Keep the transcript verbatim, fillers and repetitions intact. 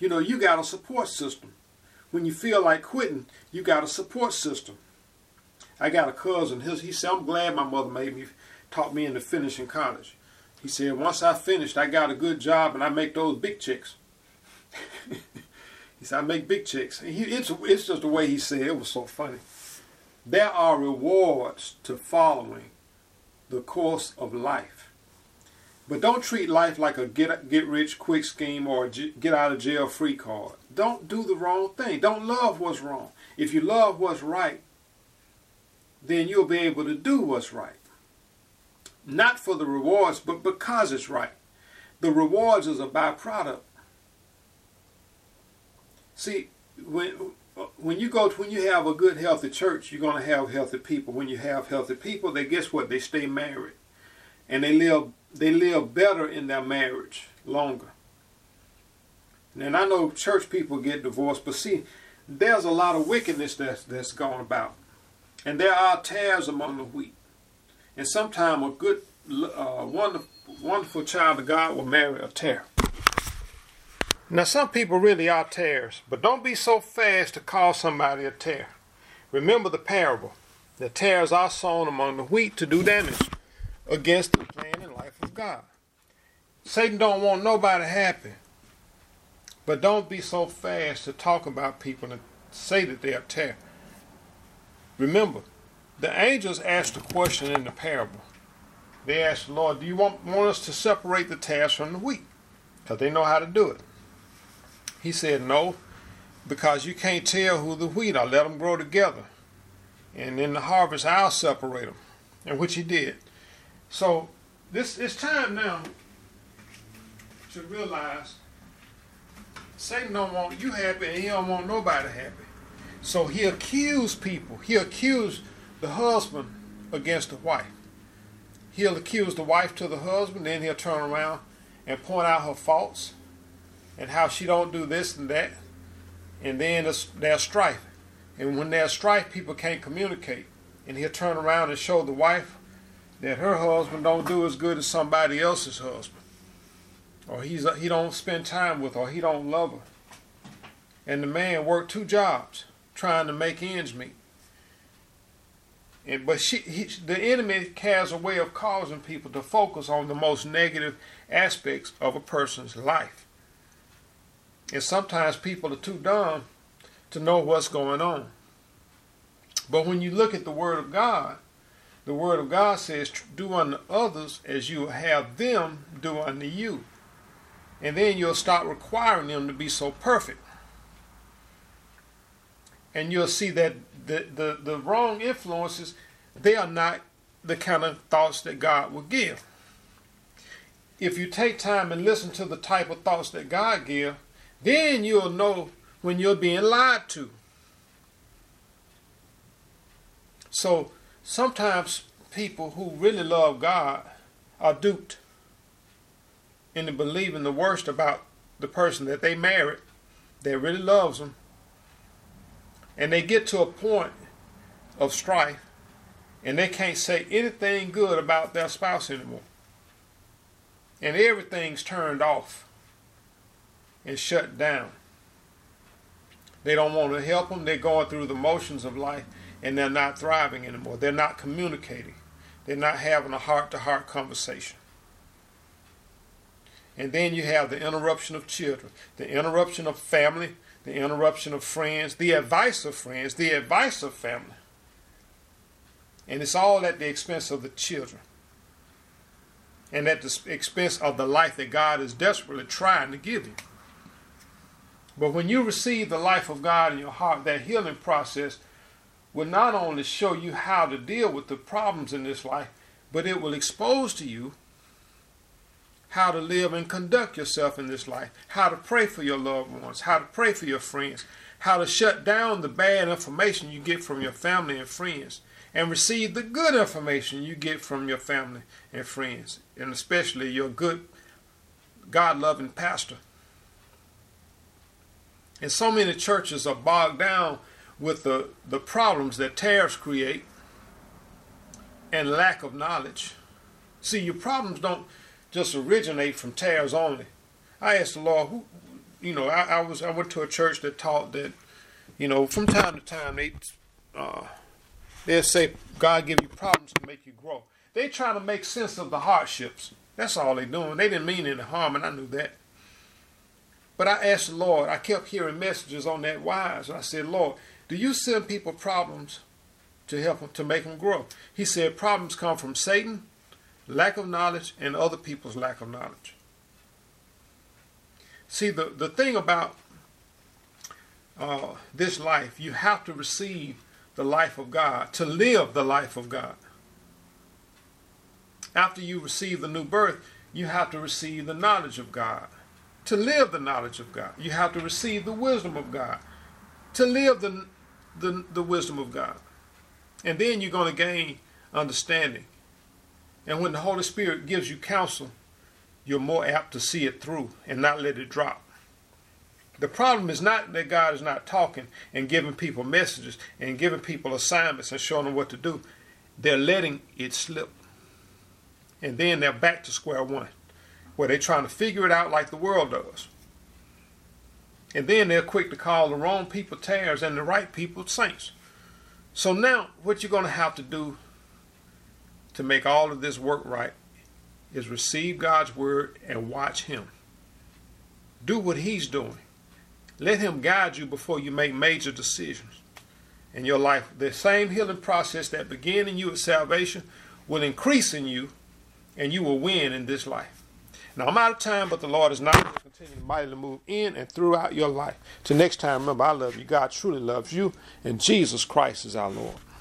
You know, you got a support system. When you feel like quitting, you got a support system. I got a cousin. His, he said, I'm glad my mother made me, taught me into finishing college. He said, once I finished, I got a good job and I make those big checks. He said, I make big checks. He, it's, it's just the way he said it. It was so funny. There are rewards to following the course of life. But don't treat life like a get, get rich quick scheme or a get out of jail free card. Don't do the wrong thing. Don't love what's wrong. If you love what's right, then you'll be able to do what's right. Not for the rewards, but because it's right. The rewards is a byproduct. See, when when you go to, when you have a good healthy church, you're going to have healthy people. When you have healthy people, they guess what? They stay married, and they live they live better in their marriage longer. And I know church people get divorced, but see, there's a lot of wickedness that's that's going about, and there are tares among the wheat. And sometimes a good, uh, wonderful, wonderful child of God will marry a tare. Now, some people really are tares, but don't be so fast to call somebody a tare. Remember the parable. The tares are sown among the wheat to do damage against the plan and life of God. Satan don't want nobody happy, but don't be so fast to talk about people and say that they are tare. Remember, the angels asked a question in the parable. They asked the Lord, do you want, want us to separate the tares from the wheat? Because they know how to do it. He said, no, because you can't tell who the wheat are. Let them grow together. And in the harvest, I'll separate them. And which he did. So this it's time now to realize Satan don't want you happy and he don't want nobody happy. So he accused people. He accused the husband against the wife. He'll accuse the wife to the husband, then he'll turn around and point out her faults and how she don't do this and that. And then there's strife. And when there's strife, people can't communicate. And he'll turn around and show the wife that her husband don't do as good as somebody else's husband. Or he's he don't spend time with her, or he don't love her. And the man worked two jobs trying to make ends meet. And, but she, he, the enemy has a way of causing people to focus on the most negative aspects of a person's life. And sometimes people are too dumb to know what's going on. But when you look at the Word of God, the Word of God says, do unto others as you have them do unto you. And then you'll start requiring them to be so perfect. And you'll see that the, the, the wrong influences, they are not the kind of thoughts that God will give. If you take time and listen to the type of thoughts that God gives, then you'll know when you're being lied to. So sometimes people who really love God are duped into believing the worst about the person that they married that really loves them. And they get to a point of strife and they can't say anything good about their spouse anymore. And everything's turned off and shut down. They don't want to help them. They're going through the motions of life and they're not thriving anymore. They're not communicating. They're not having a heart-to-heart conversation. And then you have the interruption of children, the interruption of family, the interruption of friends, the advice of friends, the advice of family. And it's all at the expense of the children. And at the expense of the life that God is desperately trying to give you. But when you receive the life of God in your heart, that healing process will not only show you how to deal with the problems in this life, but it will expose to you how to live and conduct yourself in this life, how to pray for your loved ones, how to pray for your friends, how to shut down the bad information you get from your family and friends, and receive the good information you get from your family and friends, and especially your good, God-loving pastor. And so many churches are bogged down with the, the problems that tariffs create and lack of knowledge. See, your problems don't just originate from tariffs only. I asked the Lord, who, you know, I, I was I went to a church that taught that, you know, from time to time they uh, they'll say God give you problems to make you grow. They trying to make sense of the hardships. That's all they doing. They didn't mean any harm, and I knew that. But I asked the Lord. I kept hearing messages on that wise. I said, Lord, do you send people problems to help them, to make them grow? He said problems come from Satan, lack of knowledge, and other people's lack of knowledge. See, the, the thing about uh, this life, you have to receive the life of God, to live the life of God. After you receive the new birth, you have to receive the knowledge of God. To live the knowledge of God, you have to receive the wisdom of God. To live the, the, the wisdom of God. And then you're going to gain understanding. And when the Holy Spirit gives you counsel, you're more apt to see it through and not let it drop. The problem is not that God is not talking and giving people messages and giving people assignments and showing them what to do. They're letting it slip. And then they're back to square one, where they're trying to figure it out like the world does. And then they're quick to call the wrong people tares and the right people saints. So now what you're going to have to do to make all of this work right is receive God's word and watch him. Do what he's doing. Let him guide you before you make major decisions in your life. The same healing process that began in you at salvation will increase in you, and you will win in this life. Now, I'm out of time, but the Lord is not going to continue to mightily move in and throughout your life. Till next time, remember, I love you. God truly loves you, and Jesus Christ is our Lord.